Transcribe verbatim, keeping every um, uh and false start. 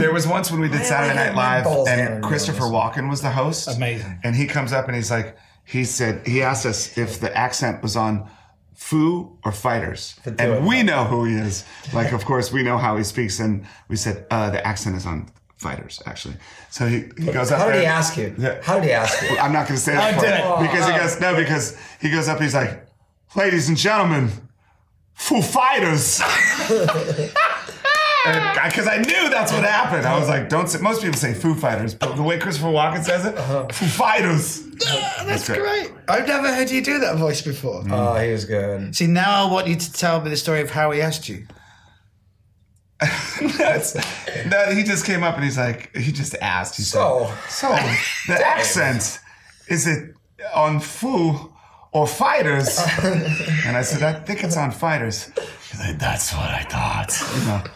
There was once when we did I Saturday like Night it when balls Live, down and on Christopher yours. Walken was the host. Amazing. And he comes up and he's like, he said, he asked us if the accent was on Foo or Fighters. two And of we them. know who he is. Like, of course, we know how he speaks. And we said, uh, the accent is on Fighters, actually. So he, he goes up How there. did he ask you? Yeah. How did he ask you? I'm not going to say that Oh, part. did it? Because he Oh. goes, no, because he goes up, he's like, ladies and gentlemen, Foo Fighters. Because I knew that's what happened. I was like, don't say, most people say Foo Fighters, but the way Christopher Walken says it, Foo Fighters. That's great. great. I've never heard you do that voice before. Oh, he was good. See, now I want you to tell me the story of how he asked you. That's, no, he just came up and he's like, he just asked. He So? said, so the accent, is it on Foo or Fighters? And I said, I think it's on Fighters. He's like, that's what I thought. You know.